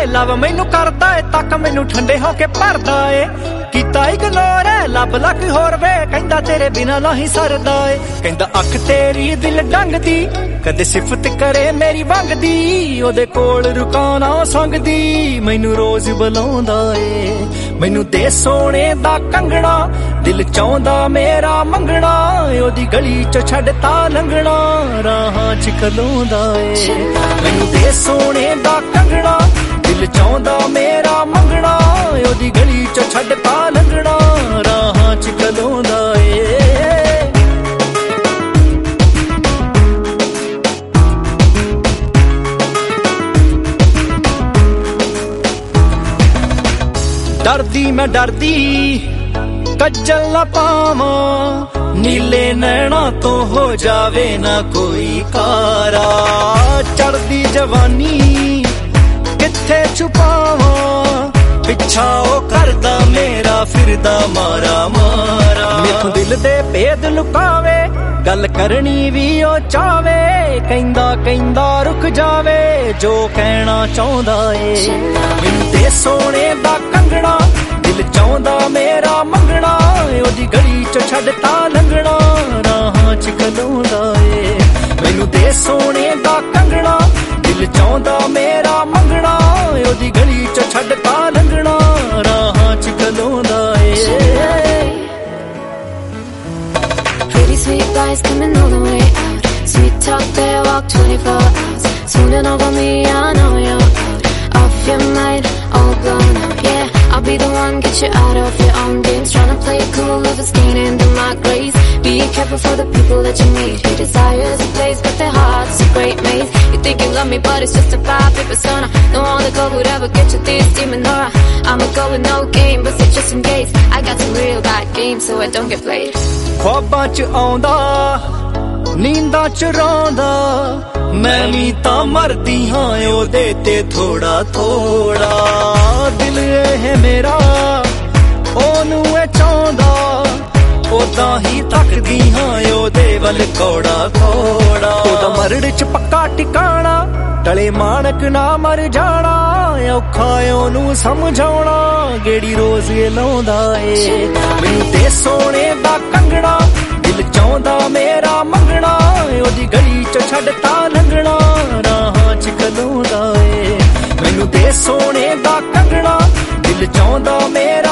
ਲਵ ਮੈਨੂੰ ਕਰਦਾ ਏ ਤੱਕ ਮੈਨੂੰ ਠੰਡੇ ਹੋ ਕੇ ਭਰਦਾ ਏ ਕੀਤਾ ਇਗਨੋਰ ਲੱਭ ਲੱਗ ਹੋਰ ਵੇ ਕਹਿੰਦਾ ਤੇਰੇ ਬਿਨਾ ਨਹੀਂ ਸਰਦਾ ਏ ਕਹਿੰਦਾ ਅੱਖ ਤੇਰੀ ਦਿਲ ਡੰਗਦੀ ਕਦੇ ਸਿਫਤ ਕਰੇ ਮੇਰੀ ਵੰਗਦੀ ਉਹਦੇ ਕੋਲ ਰੁਕਾਣਾ ਸੰਗਦੀ ਮੈਨੂੰ ਰੋਜ਼ ਬੁਲਾਉਂਦਾ ਏ ਮੈਨੂੰ ਦੇ ਸੋਹਣੇ ਦਾ ਕੰਗਣਾ ਦਿਲ ਚਾਹੁੰਦਾ ਮੇਰਾ ਮੰਗਣਾ ਉਹਦੀ ਗਲੀ ਚ ਛੱਡਤਾ ਲੰਘਣਾ ਰਾਹਾਂ ਚ ਖਲੋਂਦਾ ਏ ਮੈਨੂੰ ਦੇ ਸੋਹਣੇ ਦਾ ਕੰਗਣਾ ਦਿਲ ਚਾਹੁੰਦਾ ਮੇਰਾ ਮੰਗਣਾ ਉਹਦੀ ਗਲੀ ਚ ਛੱਡਤਾ ਲੰਘਣਾ ਰਾਹਾਂ ਚ ਖਲੋਂਦਾ ਏ ਡਰਦੀ ਮੈਂ ਡਰਦੀ ਕੱਜਲ ਨਾ ਪਾਵਾਂ ਨੀਲੇ ਨੈਣਾ ਤੋਂ ਹੋ ਜਾਵੇ ਨਾ ਕੋਈ ਕਾਰਾ ਚੜਦੀ ਜਵਾਨੀ ਕਿੱਥੇ ਛੁਪਾਵਾਂ ਪਿੱਛਾ ਉਹ ਕਰਦਾ ਮੇਰਾ ਫਿਰਦਾ ਮਾਰਾ ਮਾਰਾ ਮੈਥੋਂ ਦਿਲ ਦੇ ਭੇਦ ਲੁਕਾਵੇ ਗੱਲ ਕਰਨੀ ਵੀ ਉਹ ਚਾਵੇ ਕਹਿੰਦਾ ਰੁਕ ਜਾਵੇ ਜੋ ਕਹਿਣਾ ਚਾਹੁੰਦਾ ਏ ਮੈਨੂੰ ਤੇ ਸੋਹਣੇ ਦਾ ਕੰਗਣਾ ਦਿਲ ਚਾਹੁੰਦਾ ਮੇਰਾ ਮੰਗਣਾ ਉਹਦੀ ਗਲੀ ਚ ਛੱਡਤਾ ਲੰਘਣਾ ਰਾਹਾਂ ਚ ਖਲੋਂਦਾ ਏ ਮੈਨੂੰ ਤੇ ਸੋਹਣੇ ਦਾ ਕੰਗਣਾ ਦਿਲ ਚਾਹੁੰਦਾ ਮੇਰਾ ਮੰਗਣਾ ਉਹਦੀ ਗਲੀ ਚ ਛੱਡਤਾ ਲੰਘਣਾ ਰਾਹਾਂ ਚ ਖਲੋਂਦਾ ਏ Pretty sweet guys coming all the way out. Sweet talk, they walk 24 hours. Swooning over me, I know you're out of your mind, all blown out, yeah. I'll be the one, get you out of your own games. Tryna play it cool, live a skin into my grace. Be careful for the people that you meet. He desires a place, but their heart's a great maze. You think you love me, but it's just a vibe, persona. No other girl would ever get you this demon aura. I'ma go with no game, but it's just in case. I got some real bad games, so I don't get played. ख्वाबां च आउंदा नींदां च रौंदा मैं भी तां मरदी हां ओदे ते थोड़ा थोड़ा दिल है मेरा ओनू ए चाहुंदा ओदां ही तकदी हां ओदे वल कोड़ा कोड़ा ओदा मरड़ च पक्का टिकाणा टले माणक ना मर जाना औखा ओनू समझाउणा गेड़ी रोज लाउंदा ਏ ਮੈਨੂੰ ਤੇ ਸੋਹਣੇ ਦਾ ਕੰਗਣਾ ਦਿਲ ਚਾਹੁੰਦਾ ਮੇਰਾ ਮੰਗਣਾ ਉਹਦੀ ਗਲੀ ਚ ਛੱਡਤਾ ਲੰਘਣਾ ਰਾਹਾਂ ਚ ਖਲੋਂਦਾ ਏ ਮੈਨੂੰ ਤੇ ਸੋਹਣੇ ਦਾ ਕੰਗਣਾ ਦਿਲ ਚਾਹੁੰਦਾ ਮੇਰਾ